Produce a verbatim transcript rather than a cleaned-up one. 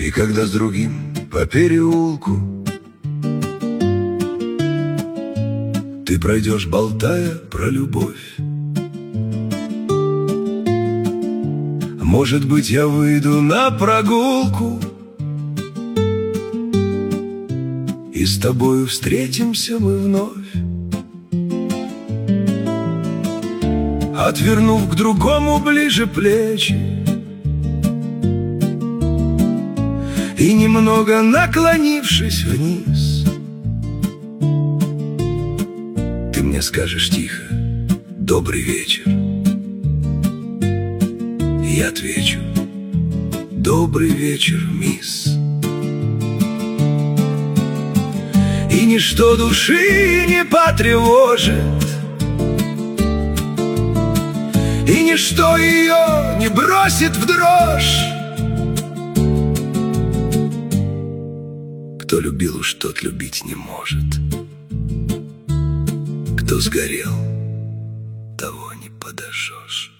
И когда с другим по переулку ты пройдешь, болтая про любовь, может быть, я выйду на прогулку, и с тобою встретимся мы вновь, отвернув к другому ближе плечи и немного наклонившись вниз. Ты мне скажешь тихо: добрый вечер. И я отвечу: добрый вечер, мисс. И ничто души не потревожит, и ничто ее не бросит в дрожь. Кто любил, уж тот любить не может. Кто сгорел, того не подожжешь.